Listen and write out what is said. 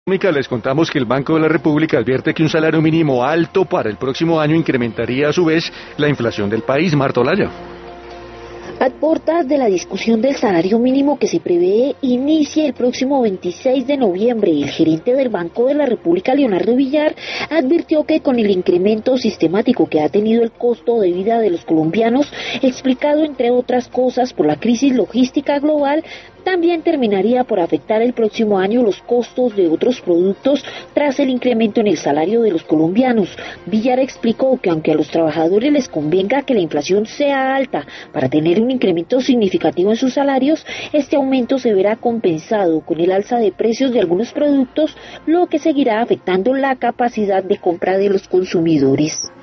Les contamos que el Banco de la República advierte que un salario mínimo alto para el próximo año incrementaría a su vez la inflación del país. Marta Olaya. A portas de la discusión del salario mínimo que se prevé inicie el próximo 26 de noviembre, el gerente del Banco de la República, Leonardo Villar, advirtió que con el incremento sistemático que ha tenido el costo de vida de los colombianos, explicado entre otras cosas por la crisis logística global, también terminaría por afectar el próximo año los costos de otros productos tras el incremento en el salario de los colombianos. Villar explicó que aunque a los trabajadores les convenga que la inflación sea alta para tener un incremento significativo en sus salarios, este aumento se verá compensado con el alza de precios de algunos productos, lo que seguirá afectando la capacidad de compra de los consumidores.